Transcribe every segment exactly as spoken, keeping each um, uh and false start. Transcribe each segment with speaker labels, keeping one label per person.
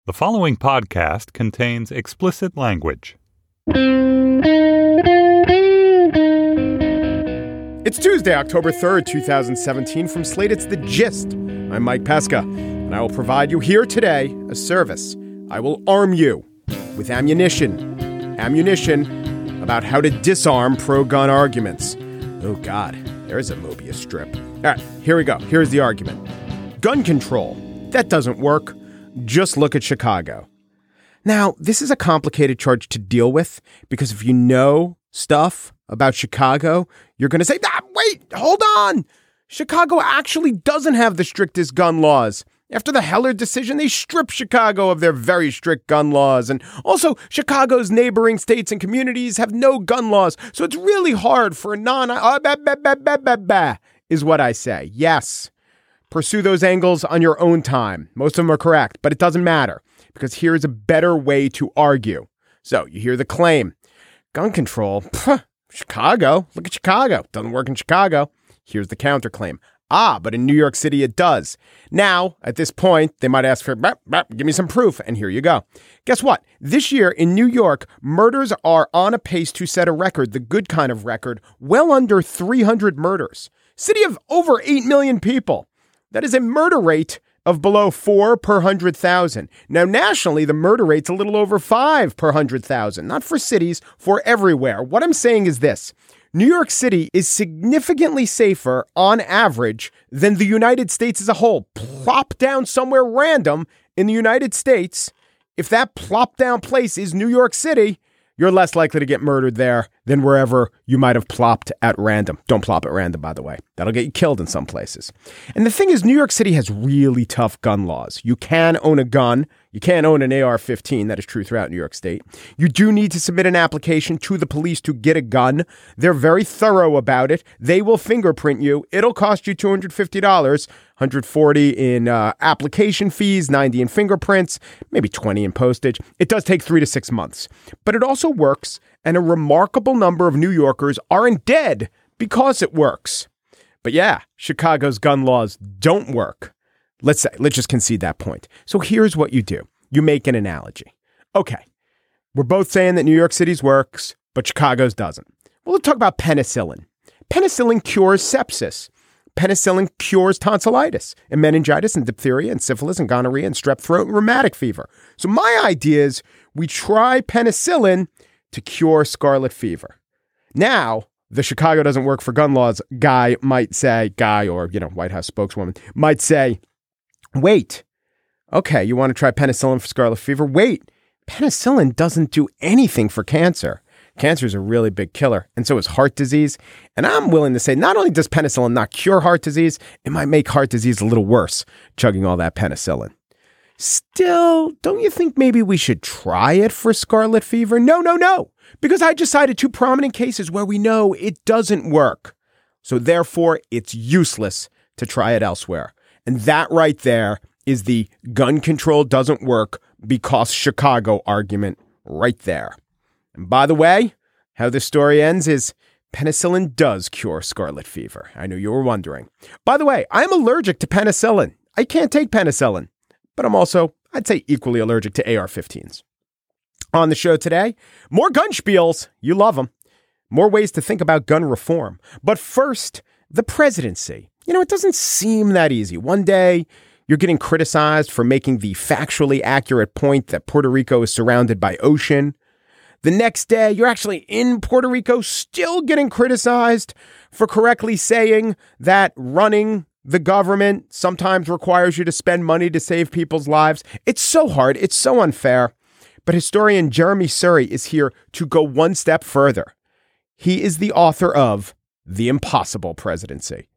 Speaker 1: The following podcast contains explicit language.
Speaker 2: It's Tuesday, October third, twenty seventeen. From Slate, it's The Gist. I'm Mike Pesca, and I will provide you here today a service. I will arm you with ammunition. Ammunition about how to disarm pro-gun arguments. Oh, God, there's a Mobius strip. All right, here we go. Here's the argument. Gun control. That doesn't work. Just look at Chicago. Now, this is a complicated charge to deal with because if you know stuff about Chicago, you're going to say, ah, wait, hold on. Chicago actually doesn't have the strictest gun laws. After the Heller decision, they stripped Chicago of their very strict gun laws. And also, Chicago's neighboring states and communities have no gun laws. So it's really hard for a non... Uh, bah, bah, bah, bah, bah, bah, is what I say. Yes. Pursue those angles on your own time. Most of them are correct, but it doesn't matter because here's a better way to argue. So you hear the claim. Gun control. Pff, Chicago. Look at Chicago. Doesn't work in Chicago. Here's the counterclaim. Ah, but in New York City it does. Now, at this point, they might ask for, bap, bap, give me some proof, and here you go. Guess what? This year in New York, murders are on a pace to set a record, the good kind of record, well under three hundred murders. City of over eight million people. That is a murder rate of below four per one hundred thousand. Now, nationally, the murder rate's a little over five per one hundred thousand. Not for cities, for everywhere. What I'm saying is this. New York City is significantly safer on average than the United States as a whole. Plop down somewhere random in the United States. If that plop down place is New York City, you're less likely to get murdered there than wherever you might have plopped at random. Don't plop at random, by the way. That'll get you killed in some places. And the thing is, New York City has really tough gun laws. You can own a gun. You can't own an A R fifteen. That is true throughout New York State. You do need to submit an application to the police to get a gun. They're very thorough about it. They will fingerprint you. It'll cost you two hundred fifty dollars, one hundred forty dollars in uh, application fees, ninety dollars in fingerprints, maybe twenty dollars in postage. It does take three to six months. But it also works, and a remarkable number of New Yorkers aren't dead because it works. But yeah, Chicago's gun laws don't work. Let's say, let's just concede that point. So here's what you do. You make an analogy. Okay, we're both saying that New York City's works, but Chicago's doesn't. Well, let's talk about penicillin. Penicillin cures sepsis. Penicillin cures tonsillitis and meningitis and diphtheria and syphilis and gonorrhea and strep throat and rheumatic fever. So my idea is we try penicillin to cure scarlet fever. Now, the Chicago doesn't work for gun laws guy might say, guy or, you know, White House spokeswoman might say, wait, okay, you want to try penicillin for scarlet fever? Wait, penicillin doesn't do anything for cancer. Cancer is a really big killer, and so is heart disease. And I'm willing to say not only does penicillin not cure heart disease, it might make heart disease a little worse, chugging all that penicillin. Still, don't you think maybe we should try it for scarlet fever? No, no, no, because I just cited two prominent cases where we know it doesn't work. So therefore, it's useless to try it elsewhere. And that right there is the gun control doesn't work because Chicago argument right there. And by the way, how this story ends is penicillin does cure scarlet fever. I know you were wondering. By the way, I'm allergic to penicillin. I can't take penicillin, but I'm also, I'd say, equally allergic to A R fifteens. On the show today, more gun spiels. You love them. More ways to think about gun reform. But first, the presidency. You know, it doesn't seem that easy. One day, you're getting criticized for making the factually accurate point that Puerto Rico is surrounded by ocean. The next day, you're actually in Puerto Rico, still getting criticized for correctly saying that running the government sometimes requires you to spend money to save people's lives. It's so hard. It's so unfair. But historian Jeremy Surrey is here to go one step further. He is the author of The Impossible Presidency.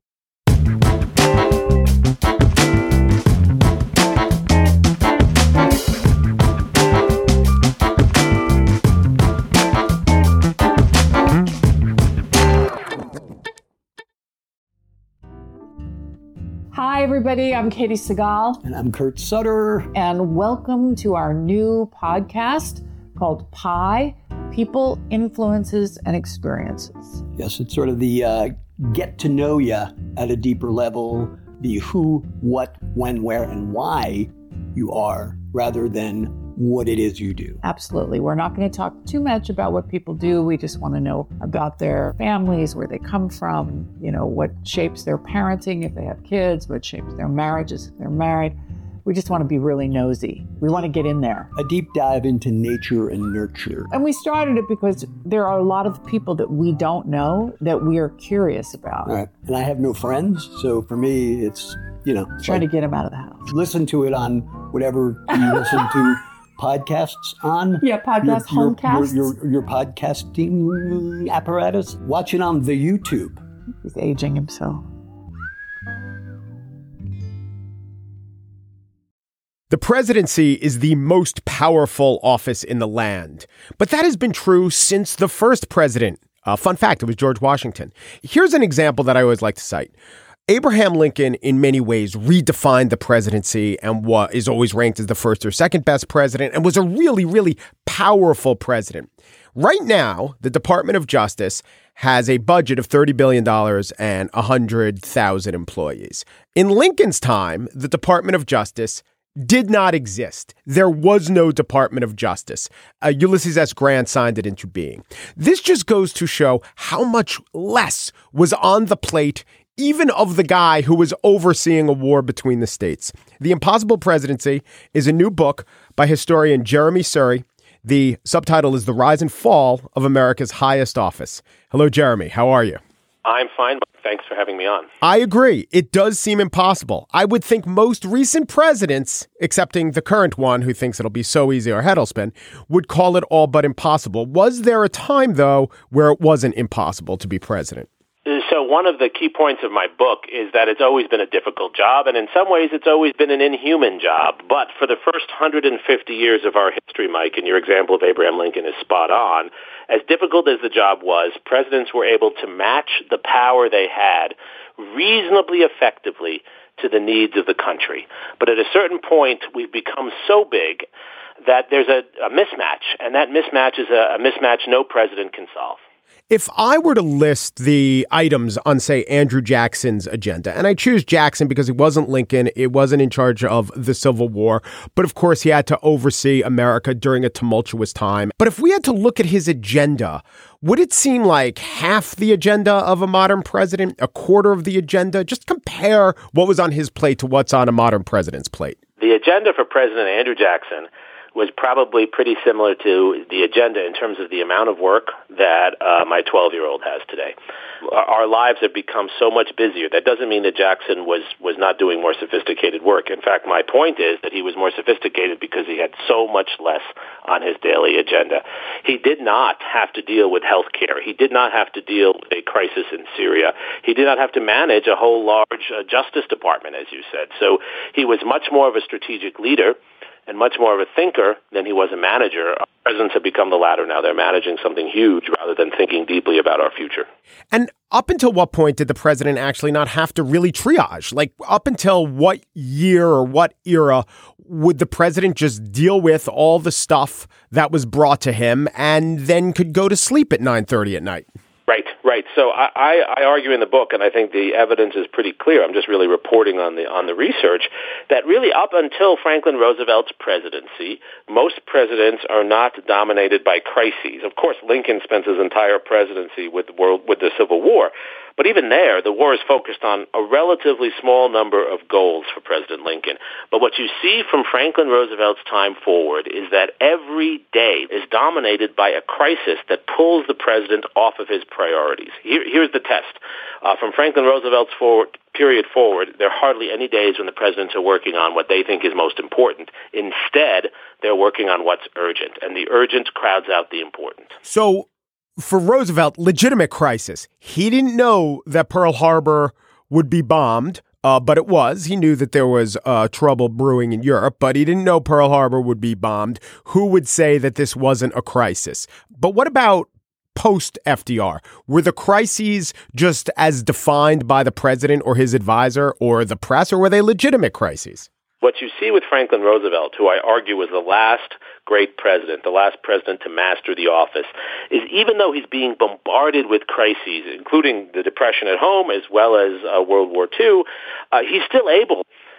Speaker 3: Hi, everybody. I'm Katie Segal.
Speaker 4: And I'm Kurt Sutter.
Speaker 3: And welcome to our new podcast called Pi, People, Influences, and Experiences.
Speaker 4: Yes, it's sort of the uh, get to know you at a deeper level, the who, what, when, where, and why you are rather than what it is you do.
Speaker 3: Absolutely. We're not going to talk too much about what people do. We just want to know about their families, where they come from, you know, what shapes their parenting if they have kids, what shapes their marriages if they're married. We just want to be really nosy. We want to get in there.
Speaker 4: A deep dive into nature and nurture.
Speaker 3: And we started it because there are a lot of people that we don't know that we are curious about.
Speaker 4: All right. And I have no friends, so for me, it's, you know.
Speaker 3: Trying
Speaker 4: like,
Speaker 3: to get them out of the house.
Speaker 4: Listen to it on whatever you listen to podcasts on.
Speaker 3: Yeah, podcast,
Speaker 4: your, your,
Speaker 3: homecasts.
Speaker 4: Your, your, your podcasting apparatus. Watch it on the YouTube.
Speaker 3: He's aging himself.
Speaker 2: The presidency is the most powerful office in the land, but that has been true since the first president. Uh, fun fact, it was George Washington. Here's an example that I always like to cite. Abraham Lincoln, in many ways, redefined the presidency and what is always ranked as the first or second best president and was a really, really powerful president. Right now, the Department of Justice has a budget of thirty billion dollars and one hundred thousand employees. In Lincoln's time, the Department of Justice did not exist. There was no Department of Justice. Uh, Ulysses S. Grant signed it into being. This just goes to show how much less was on the plate, even of the guy who was overseeing a war between the states. The Impossible Presidency is a new book by historian Jeremy Surrey. The subtitle is The Rise and Fall of America's Highest Office. Hello, Jeremy. How are you?
Speaker 5: I'm fine. Thanks for having me on.
Speaker 2: I agree. It does seem impossible. I would think most recent presidents, excepting the current one who thinks it'll be so easy or head'll spin, would call it all but impossible. Was there a time, though, where it wasn't impossible to be president?
Speaker 5: So one of the key points of my book is that it's always been a difficult job, and in some ways it's always been an inhuman job. But for the first one hundred fifty years of our history, Mike, and your example of Abraham Lincoln is spot on, as difficult as the job was, presidents were able to match the power they had reasonably effectively to the needs of the country. But at a certain point, we've become so big that there's a, a mismatch, and that mismatch is a, a mismatch no president can solve.
Speaker 2: If I were to list the items on, say, Andrew Jackson's agenda, and I choose Jackson because he wasn't Lincoln, it wasn't in charge of the Civil War, but of course he had to oversee America during a tumultuous time. But if we had to look at his agenda, would it seem like half the agenda of a modern president, a quarter of the agenda? Just compare what was on his plate to what's on a modern president's plate.
Speaker 5: The agenda for President Andrew Jackson was probably pretty similar to the agenda in terms of the amount of work that uh, my twelve-year-old has today. Our lives have become so much busier. That doesn't mean that Jackson was, was not doing more sophisticated work. In fact, my point is that he was more sophisticated because he had so much less on his daily agenda. He did not have to deal with health care. He did not have to deal with a crisis in Syria. He did not have to manage a whole large uh, Justice Department, as you said. So he was much more of a strategic leader and much more of a thinker than he was a manager. Our presidents have become the latter now. They're managing something huge rather than thinking deeply about our future.
Speaker 2: And up until what point did the president actually not have to really triage? Like, up until what year or what era would the president just deal with all the stuff that was brought to him and then could go to sleep at nine thirty at night?
Speaker 5: Right, right. So I, I, I argue in the book, and I think the evidence is pretty clear. I'm just really reporting on the on the research that really up until Franklin Roosevelt's presidency, most presidents are not dominated by crises. Of course, Lincoln spent his entire presidency with the world with the Civil War. But even there, the war is focused on a relatively small number of goals for President Lincoln. But what you see from Franklin Roosevelt's time forward is that every day is dominated by a crisis that pulls the president off of his priorities. Here, here's the test. Uh, from Franklin Roosevelt's forward, period forward, there are hardly any days when the presidents are working on what they think is most important. Instead, they're working on what's urgent, and the urgent crowds out the important.
Speaker 2: So, for Roosevelt, legitimate crisis. He didn't know that Pearl Harbor would be bombed, uh, but it was. He knew that there was uh, trouble brewing in Europe, but he didn't know Pearl Harbor would be bombed. Who would say that this wasn't a crisis? But what about post-F D R? Were the crises just as defined by the president or his advisor or the press, or were they legitimate crises?
Speaker 5: What you see with Franklin Roosevelt, who I argue was the last great president, the last president to master the office, is even though he's being bombarded with crises, including the Depression at home as well as uh, World War Two, uh, he's still able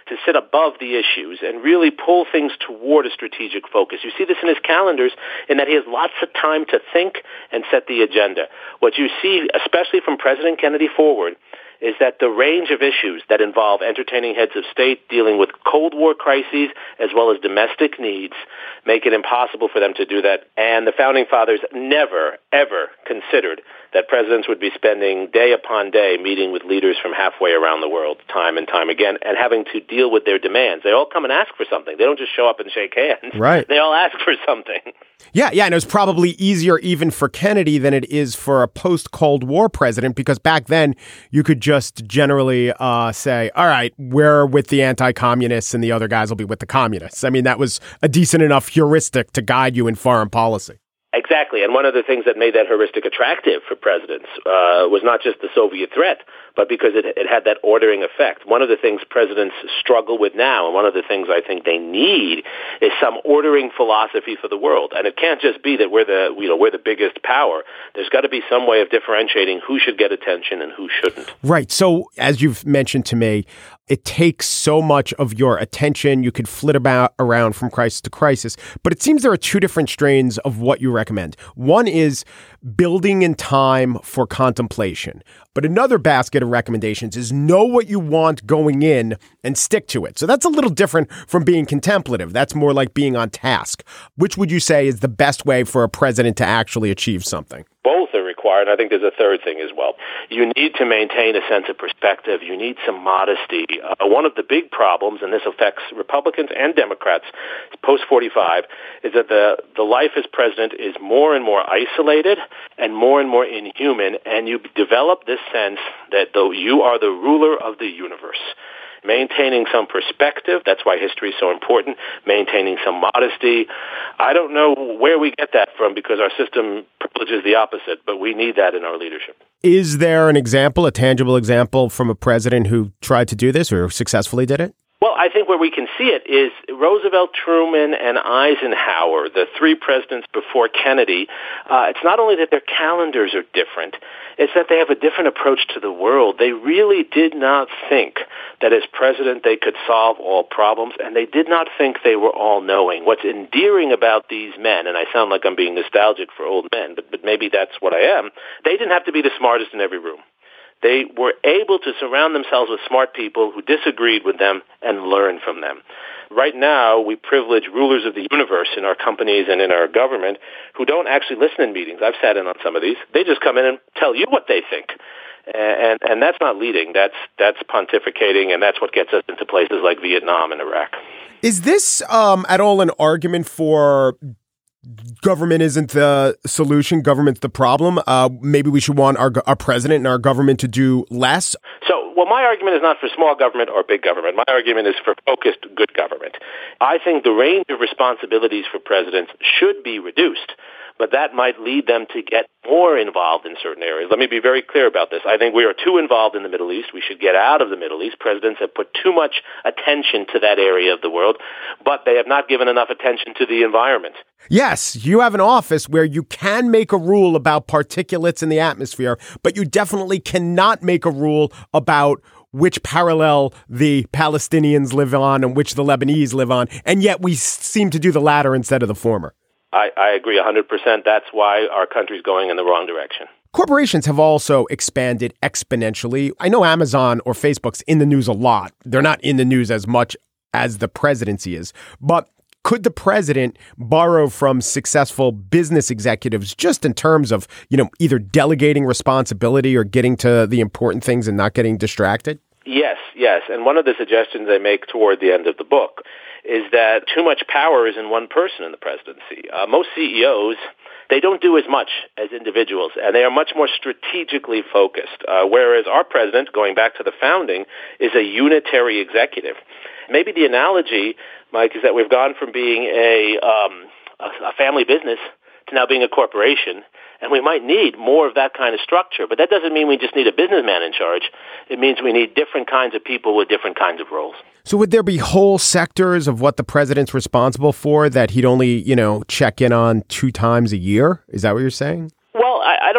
Speaker 5: to sit above the issues and really pull things toward a strategic focus. You see this in his calendars in that he has lots of time to think and set the agenda. What you see, especially from President Kennedy forward, is that the range of issues that involve entertaining heads of state dealing with Cold War crises as well as domestic needs make it impossible for them to do that. And the Founding Fathers never, ever considered that presidents would be spending day upon day meeting with leaders from halfway around the world time and time again and having to deal with their demands. They all come and ask for something. They don't just show up and shake hands.
Speaker 2: Right.
Speaker 5: They all ask for something.
Speaker 2: Yeah, yeah, and it was probably easier even for Kennedy than it is for a post-Cold War president, because back then you could just generally uh, say, all right, we're with the anti-communists and the other guys will be with the communists. I mean, that was a decent enough heuristic to guide you in foreign policy.
Speaker 5: Exactly, and one of the things that made that heuristic attractive for presidents uh, was not just the Soviet threat, but because it, it had that ordering effect. One of the things presidents struggle with now, and one of the things I think they need, is some ordering philosophy for the world. And it can't just be that we're the you know we're the biggest power. There's got to be some way of differentiating who should get attention and who shouldn't.
Speaker 2: Right. So, as you've mentioned to me, it takes so much of your attention. You could flit about around from crisis to crisis. But it seems there are two different strains of what you recommend. One is building in time for contemplation. But another basket of recommendations is know what you want going in and stick to it. So that's a little different from being contemplative. That's more like being on task. Which would you say is the best way for a president to actually achieve something?
Speaker 5: Both are required. I think there's a third thing as well. You need to maintain a sense of perspective. You need some modesty. Uh, one of the big problems, and this affects Republicans and Democrats post forty-five, is that the, the life as president is more and more isolated and more and more inhuman, and you develop this sense that though you are the ruler of the universe. Maintaining some perspective, that's why history is so important, maintaining some modesty. I don't know where we get that from because our system privileges the opposite, but we need that in our leadership.
Speaker 2: Is there an example, a tangible example from a president who tried to do this or successfully did it?
Speaker 5: Well, I think where we can see it is Roosevelt, Truman, and Eisenhower, the three presidents before Kennedy. Uh, it's not only that their calendars are different, it's that they have a different approach to the world. They really did not think that as president they could solve all problems, and they did not think they were all-knowing. What's endearing about these men, and I sound like I'm being nostalgic for old men, but, but maybe that's what I am, they didn't have to be the smartest in every room. They were able to surround themselves with smart people who disagreed with them and learn from them. Right now, we privilege rulers of the universe in our companies and in our government who don't actually listen in meetings. I've sat in on some of these. They just come in and tell you what they think. And, and that's not leading. That's, that's pontificating, and that's what gets us into places like Vietnam and Iraq.
Speaker 2: Is this um, at all an argument for government isn't the solution, government's the problem? Uh, maybe we should want our, our president and our government to do less?
Speaker 5: So, well, my argument is not for small government or big government. My argument is for focused good government. I think the range of responsibilities for presidents should be reduced, but that might lead them to get more involved in certain areas. Let me be very clear about this. I think we are too involved in the Middle East. We should get out of the Middle East. Presidents have put too much attention to that area of the world, but they have not given enough attention to the environment.
Speaker 2: Yes, you have an office where you can make a rule about particulates in the atmosphere, but you definitely cannot make a rule about which parallel the Palestinians live on and which the Lebanese live on, and yet we seem to do the latter instead of the former.
Speaker 5: I, I agree one hundred percent. That's why our country's going in the wrong direction.
Speaker 2: Corporations have also expanded exponentially. I know Amazon or Facebook's in the news a lot. They're not in the news as much as the presidency is. But could the president borrow from successful business executives just in terms of, you know, either delegating responsibility or getting to the important things and not getting distracted?
Speaker 5: Yes, yes. And one of the suggestions I make toward the end of the book is that too much power is in one person in the presidency. Uh, most C E Os, they don't do as much as individuals, and they are much more strategically focused, uh, whereas our president, going back to the founding, is a unitary executive. Maybe the analogy, Mike, is that we've gone from being a, um, a, a family business to now being a corporation, and we might need more of that kind of structure. But that doesn't mean we just need a businessman in charge. It means we need different kinds of people with different kinds of roles.
Speaker 2: So would there be whole sectors of what the president's responsible for that he'd only, you know, check in on two times a year? Is that what you're saying?
Speaker 5: Well, I, I don't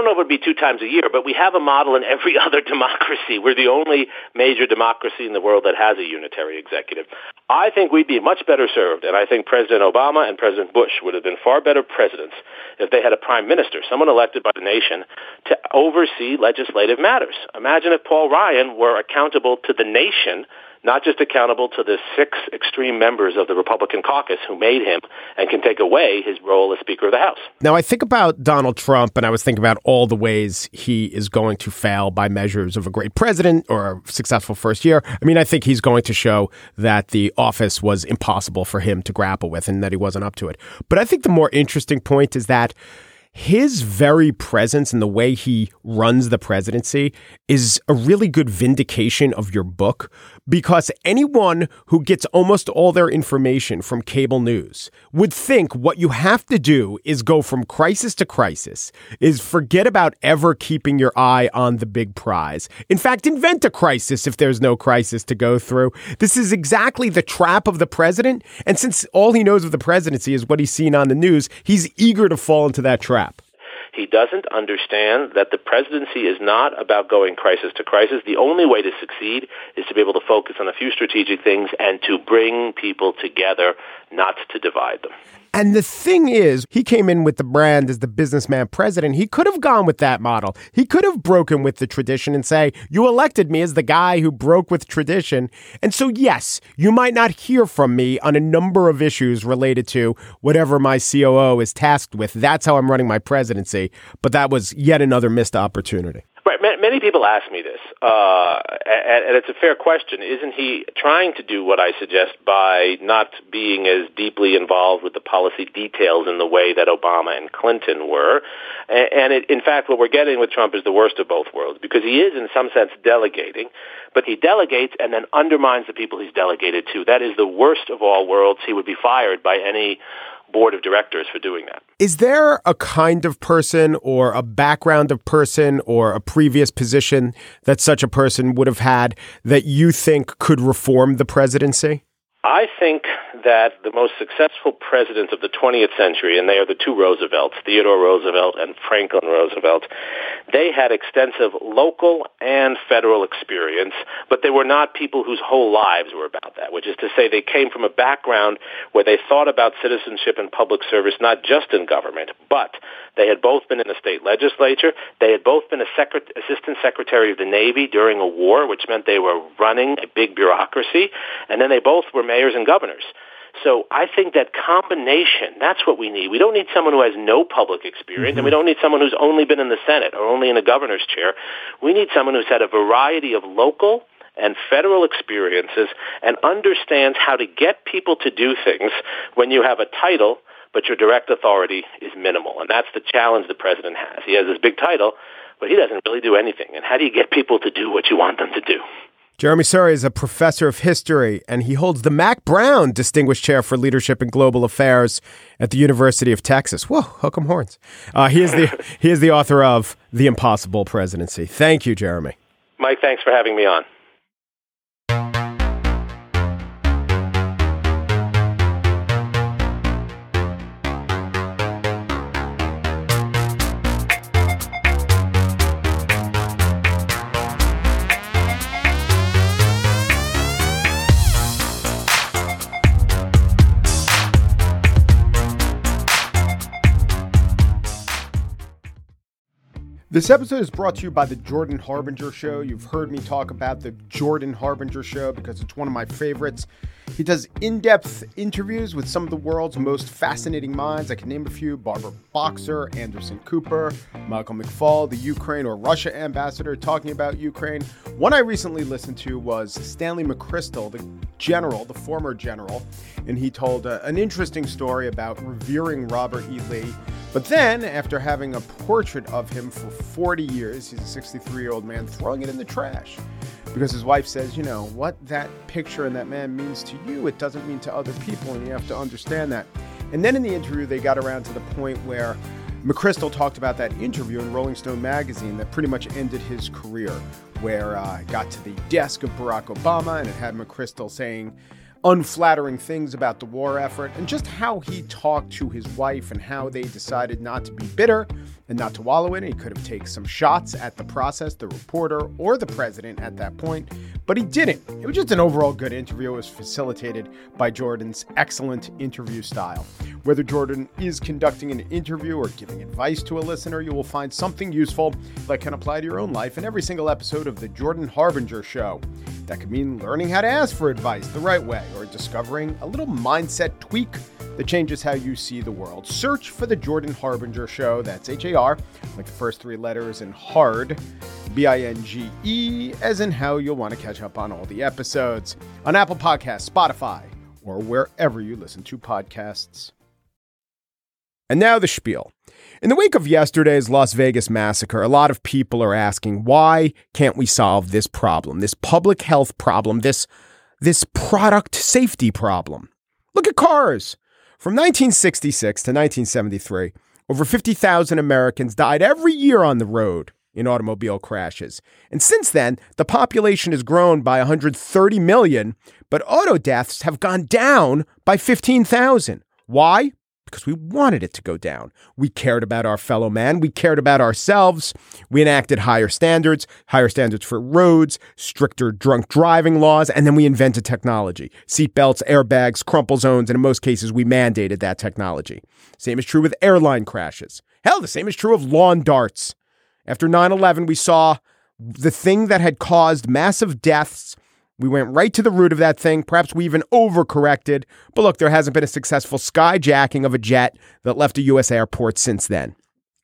Speaker 5: don't know if it would be two times a year, but we have a model in every other democracy. We're the only major democracy in the world that has a unitary executive. I think we'd be much better served, and I think President Obama and President Bush would have been far better presidents if they had a prime minister, someone elected by the nation, to oversee legislative matters. Imagine if Paul Ryan were accountable to the nation, not just accountable to the six extreme members of the Republican caucus who made him and can take away his role as Speaker of the House.
Speaker 2: Now, I think about Donald Trump, and I was thinking about all the ways he is going to fail by measures of a great president or a successful first year. I mean, I think he's going to show that the office was impossible for him to grapple with and that he wasn't up to it. But I think the more interesting point is that his very presence and the way he runs the presidency is a really good vindication of your book, because anyone who gets almost all their information from cable news would think what you have to do is go from crisis to crisis, is forget about ever keeping your eye on the big prize. In fact, invent a crisis if there's no crisis to go through. This is exactly the trap of the president. And since all he knows of the presidency is what he's seen on the news, he's eager to fall into that trap.
Speaker 5: He doesn't understand that the presidency is not about going crisis to crisis. The only way to succeed is to be able to focus on a few strategic things and to bring people together, not to divide them.
Speaker 2: And the thing is, he came in with the brand as the businessman president. He could have gone with that model. He could have broken with the tradition and say, you elected me as the guy who broke with tradition. And so, yes, you might not hear from me on a number of issues related to whatever my C O O is tasked with. That's how I'm running my presidency. But that was yet another missed opportunity.
Speaker 5: Right. Many people ask me this, uh, and it's a fair question. Isn't he trying to do what I suggest by not being as deeply involved with the policy details in the way that Obama and Clinton were? And it, in fact, what we're getting with Trump is the worst of both worlds, because he is, in some sense, delegating, but he delegates and then undermines the people he's delegated to. That is the worst of all worlds. He would be fired by any board of directors for doing that.
Speaker 2: Is there a kind of person or a background of person or a previous position that such a person would have had that you think could reform the presidency?
Speaker 5: I think that the most successful presidents of the twentieth century, and they are the two Roosevelts, Theodore Roosevelt and Franklin Roosevelt, they had extensive local and federal experience, but they were not people whose whole lives were about that, which is to say they came from a background where they thought about citizenship and public service not just in government, but they had both been in the state legislature, they had both been a secret, assistant secretary of the Navy during a war, which meant they were running a big bureaucracy, and then they both were mayors and governors. So I think that combination, that's what we need. We don't need someone who has no public experience, mm-hmm. and we don't need someone who's only been in the Senate or only in a governor's chair. We need someone who's had a variety of local and federal experiences and understands how to get people to do things when you have a title, but your direct authority is minimal. And that's the challenge the president has. He has this big title, but he doesn't really do anything. And how do you get people to do what you want them to do?
Speaker 2: Jeremy Suri is a professor of history, and he holds the Mack Brown Distinguished Chair for Leadership and Global Affairs at the University of Texas. Whoa, hook 'em horns. Uh, he is the he is the author of The Impossible Presidency. Thank you, Jeremy.
Speaker 5: Mike, thanks for having me on.
Speaker 2: This episode is brought to you by the Jordan Harbinger Show. You've heard me talk about the Jordan Harbinger Show because it's one of my favorites. He does in-depth interviews with some of the world's most fascinating minds. I can name a few: Barbara Boxer, Anderson Cooper, Michael McFaul, the Ukraine or Russia ambassador talking about Ukraine. One I recently listened to was Stanley McChrystal, the general, the former general, and he told uh, an interesting story about revering Robert E. Lee. But then, after having a portrait of him for forty years, he's a sixty-three-year-old man, throwing it in the trash. Because his wife says, you know, what that picture and that man means to you, it doesn't mean to other people, and you have to understand that. And then in the interview, they got around to the point where McChrystal talked about that interview in Rolling Stone magazine that pretty much ended his career, where uh, it got to the desk of Barack Obama, and it had McChrystal saying, unflattering things about the war effort, and just how he talked to his wife and how they decided not to be bitter and not to wallow in it. He could have taken some shots at the process, the reporter, or the president at that point, but he didn't. It was just an overall good interview. It was facilitated by Jordan's excellent interview style. Whether Jordan is conducting an interview or giving advice to a listener, you will find something useful that can apply to your own life in every single episode of The Jordan Harbinger Show. That could mean learning how to ask for advice the right way, or discovering a little mindset tweak that changes how you see the world. Search for The Jordan Harbinger Show. That's H A R, like the first three letters, and hard, B I N G E, as in how you'll want to catch up on all the episodes on Apple Podcasts, Spotify, or wherever you listen to podcasts. And now the spiel. In the wake of yesterday's Las Vegas massacre, a lot of people are asking, why can't we solve this problem, this public health problem, this, this product safety problem? Look at cars. From nineteen sixty-six to nineteen seventy-three, over fifty thousand Americans died every year on the road in automobile crashes. And since then, the population has grown by one hundred thirty million, but auto deaths have gone down by fifteen thousand. Why? Because we wanted it to go down. We cared about our fellow man. We cared about ourselves. We enacted higher standards, higher standards for roads, stricter drunk driving laws, and then we invented technology. Seatbelts, airbags, crumple zones, and in most cases, we mandated that technology. Same is true with airline crashes. Hell, the same is true of lawn darts. After nine eleven, we saw the thing that had caused massive deaths. We went right to the root of that thing. Perhaps we even overcorrected. But look, there hasn't been a successful skyjacking of a jet that left a U S airport since then.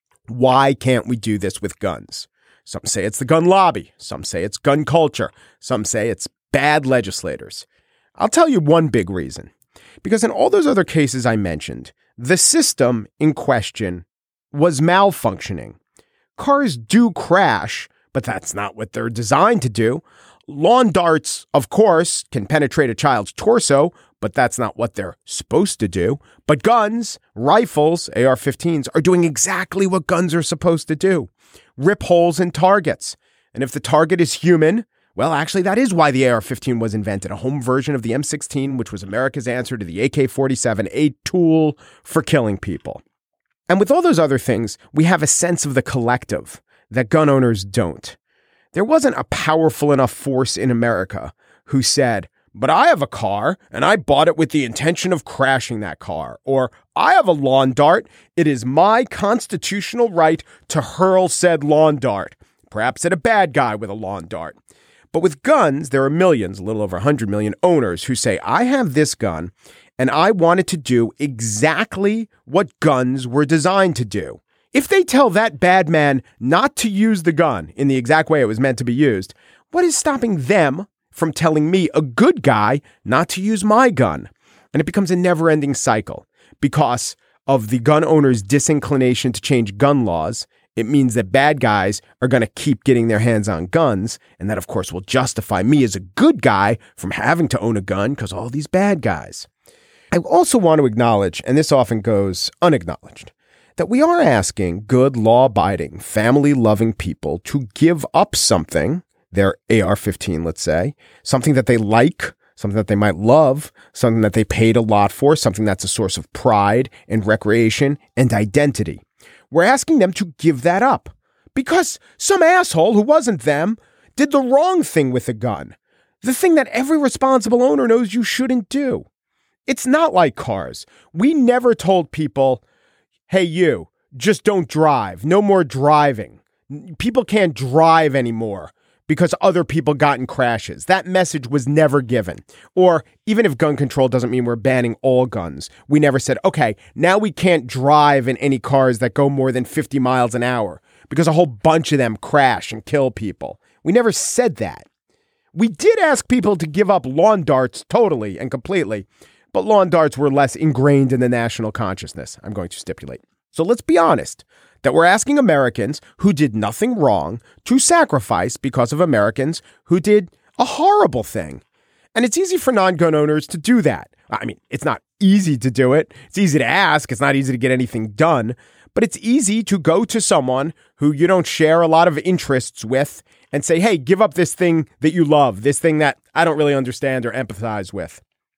Speaker 2: Why can't we do this with guns? Some say it's the gun lobby. Some say it's gun culture. Some say it's bad legislators. I'll tell you one big reason. Because in all those other cases I mentioned, the system in question was malfunctioning. Cars do crash, but that's not what they're designed to do. Lawn darts, of course, can penetrate a child's torso, but that's not what they're supposed to do. But guns, rifles, A R fifteens, are doing exactly what guns are supposed to do. Rip holes in targets. And if the target is human, well, actually, that is why the A R fifteen was invented, a home version of the M sixteen, which was America's answer to the A K forty-seven, a tool for killing people. And with all those other things, we have a sense of the collective that gun owners don't. There wasn't a powerful enough force in America who said, but I have a car and I bought it with the intention of crashing that car. Or I have a lawn dart. It is my constitutional right to hurl said lawn dart, perhaps at a bad guy with a lawn dart. But with guns, there are millions, a little over one hundred million owners who say, I have this gun and I want it to do exactly what guns were designed to do. If they tell that bad man not to use the gun in the exact way it was meant to be used, what is stopping them from telling me, a good guy, not to use my gun? And it becomes a never-ending cycle. Because of the gun owner's disinclination to change gun laws, it means that bad guys are going to keep getting their hands on guns, and that, of course, will justify me as a good guy from having to own a gun because all these bad guys. I also want to acknowledge, and this often goes unacknowledged, that we are asking good, law-abiding, family-loving people to give up something, their A R fifteen, let's say, something that they like, something that they might love, something that they paid a lot for, something that's a source of pride and recreation and identity. We're asking them to give that up because some asshole who wasn't them did the wrong thing with a gun, the thing that every responsible owner knows you shouldn't do. It's not like cars. We never told people, hey, you, just don't drive. No more driving. People can't drive anymore because other people got in crashes. That message was never given. Or even if gun control doesn't mean we're banning all guns, we never said, okay, now we can't drive in any cars that go more than fifty miles an hour because a whole bunch of them crash and kill people. We never said that. We did ask people to give up lawn darts totally and completely, but lawn darts were less ingrained in the national consciousness, I'm going to stipulate. So let's be honest that we're asking Americans who did nothing wrong to sacrifice because of Americans who did a horrible thing. And it's easy for non-gun owners to do that. I mean, it's not easy to do it. It's easy to ask. It's not easy to get anything done. But it's easy to go to someone who you don't share a lot of interests with and say, hey, give up this thing that you love, this thing that I don't really understand or empathize with.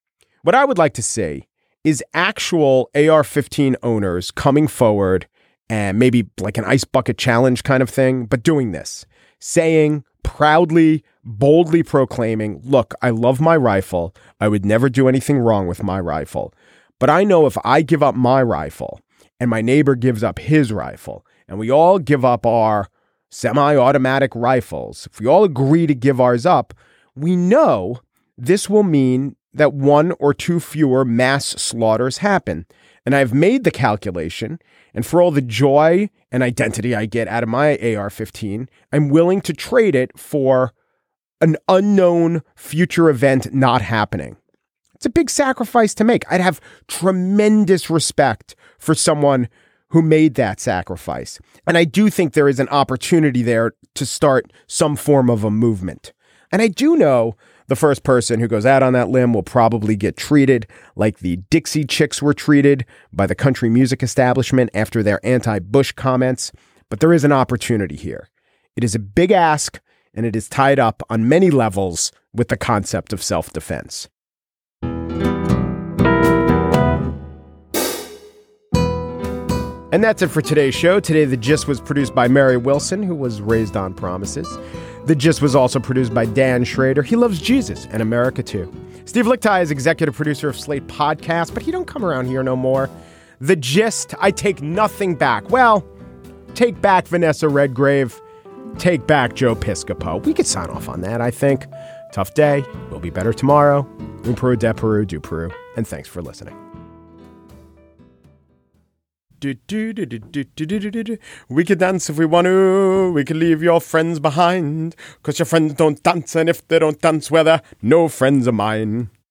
Speaker 2: What I would like to see is actual A R fifteen owners coming forward and maybe like an ice bucket challenge kind of thing, but doing this, saying proudly, boldly proclaiming, look, I love my rifle. I would never do anything wrong with my rifle. But I know if I give up my rifle and my neighbor gives up his rifle and we all give up our semi-automatic rifles, if we all agree to give ours up, we know this will mean that one or two fewer mass slaughters happen. And I've made the calculation, and for all the joy and identity I get out of my A R fifteen, I'm willing to trade it for an unknown future event not happening. It's a big sacrifice to make. I'd have tremendous respect for someone who made that sacrifice. And I do think there is an opportunity there to start some form of a movement. And I do know the first person who goes out on that limb will probably get treated like the Dixie Chicks were treated by the country music establishment after their anti-Bush comments. But there is an opportunity here. It is a big ask, and it is tied up on many levels with the concept of self-defense. And that's it for today's show. Today, The Gist was produced by Mary Wilson, who was raised on promises. The Gist was also produced by Dan Schrader. He loves Jesus and America, too. Steve Lickteig is executive producer of Slate Podcast, but he don't come around here no more. The Gist, I take nothing back. Well, take back Vanessa Redgrave. Take back Joe Piscopo. We could sign off on that, I think. Tough day. We'll be better tomorrow. Un Peru, de Peru, du Peru. And thanks for listening. Do, do, do, do, do, do, do, do, do. We could dance if we want to. We could leave your friends behind. Cause your friends don't dance, and if they don't dance, well, they're no friends of mine.